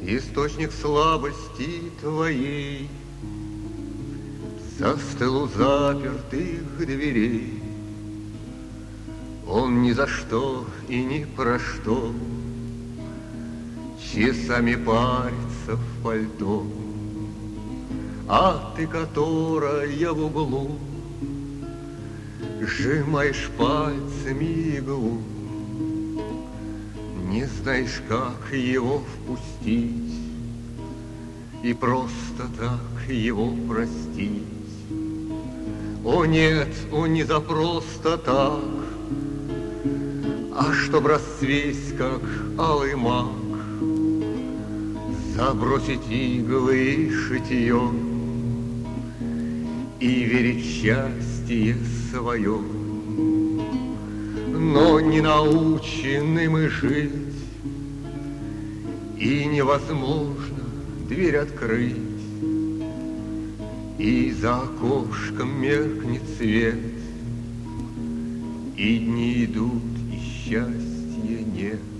Источник слабости твоей застыл у запертых дверей. Он ни за что и ни про что часами парится в пальто, а ты, которая в углу, сжимаешь пальцами иглу, не знаешь, как его впустить и просто так его простить. О нет, он не за просто так, а чтоб расцвесть, как алый мак, забросить иглы и шитье и верить в счастье свое. Но не научены мы жить, и невозможно дверь открыть, и за окошком меркнет свет, и дни идут, и счастья нет.